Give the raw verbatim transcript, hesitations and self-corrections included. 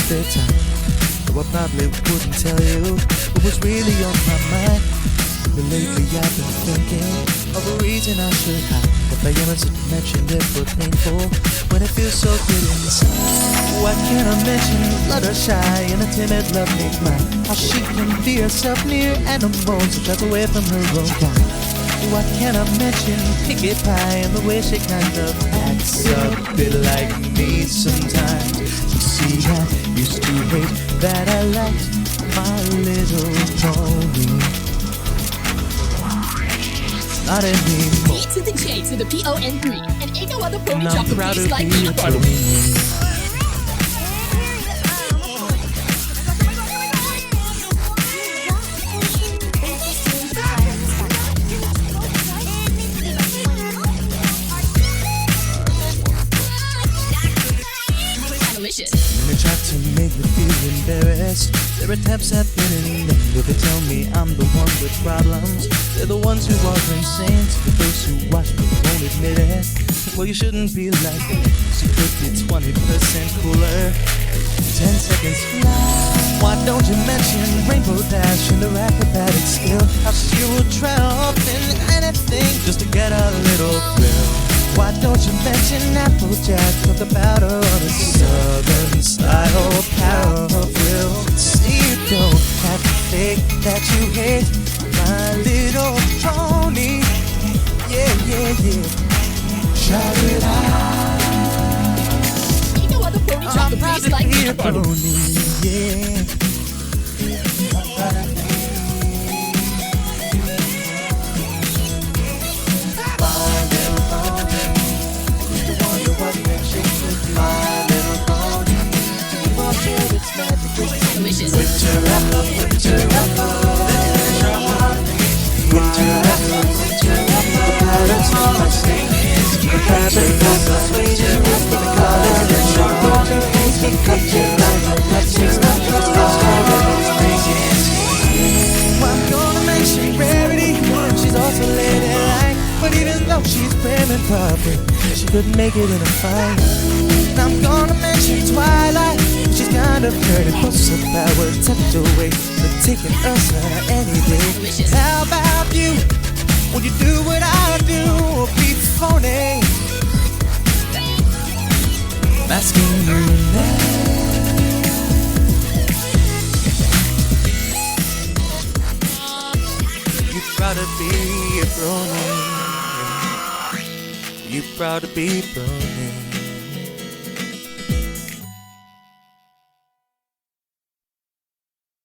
their time. Though I probably wouldn't tell you what was really on my mind. But lately I've been thinking of a reason I should hide. If I am to mention it but painful when it feels so good inside. Why can't I mention Fluttershy and a timid love named mine? How she can be herself near animals and drives away from her own kind. Why can't I mention Pinkie Pie and the way she kind of acts a bit like me sometimes? You see, I used to hate that I liked My Little Pony. Not anymore. E to the J to the P O N three, and ain't no other pony And drop I'm the proud beats to like be me. a pony. Delicious. When they try to make me feel embarrassed, their attempts have been in vain. Though they tell me I'm the one with problems, they're the ones who are insane. To those who watch me won't admit it. Well, you shouldn't be like it. She could be twenty percent cooler. Ten seconds fly. Why don't you mention Rainbow Dash and her acrobatic skill? How she will try off in anything just to get a little thrill. Why don't you mention Applejack? Talk about her on a southern style power thrill. See, you don't have to fake that you hate My Little Pony. Yeah, yeah, yeah. Shout it out. Ain't no other pony drop the I'm proud beats to like be me. a pony, yeah. Delicious. Winter apple, winter apple, there's your heart. Winter apple, winter apple, the patterns on my skin. The patterns on my winter apple, the color is your heart. It comes to life, that takes my thoughts, it's bringing tears. Well, I'm gonna mention Rarity, she's also ladylike. But even though she's prim and proper, she couldn't make it in a fight. And I'm gonna mention Twilight, she's kind of hurt and most of power tucked away, but taking us uh, any day. Delicious. How about you? Will you do what I do or be phony? I'm asking you now. You proud to be a brony? You proud to be brony?